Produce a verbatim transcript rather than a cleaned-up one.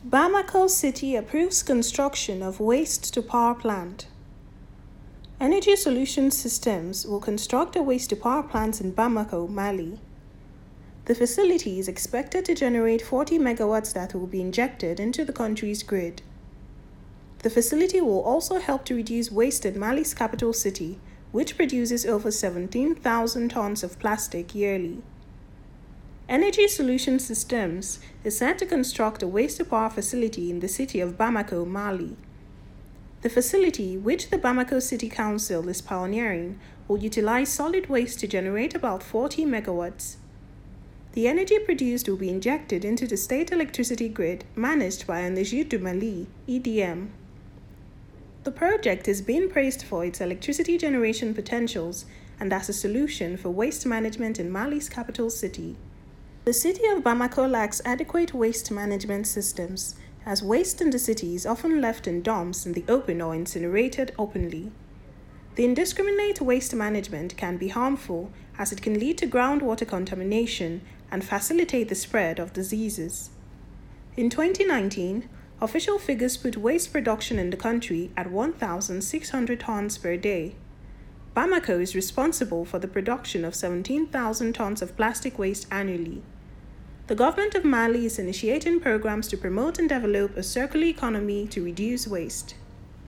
Bamako City approves construction of waste-to-power plant. Energy Solutions Systems will construct a waste-to-power plant in Bamako, Mali. The facility is expected to generate forty megawatts that will be injected into the country's grid. The facility will also help to reduce waste in Mali's capital city, which produces over seventeen thousand tons of plastic yearly. Energy Solutions Systems is set to construct a waste-to-power facility in the city of Bamako, Mali. The facility, which the Bamako City Council is pioneering, will utilize solid waste to generate about forty megawatts. The energy produced will be injected into the state electricity grid managed by Énergie du Mali, E D M. The project is being praised for its electricity generation potentials and as a solution for waste management in Mali's capital city. The city of Bamako lacks adequate waste management systems, as waste in the city is often left in dumps in the open or incinerated openly. The indiscriminate waste management can be harmful, as it can lead to groundwater contamination and facilitate the spread of diseases. In twenty nineteen, official figures put waste production in the country at one thousand six hundred tons per day. Bamako is responsible for the production of seventeen thousand tons of plastic waste annually. The government of Mali is initiating programs to promote and develop a circular economy to reduce waste.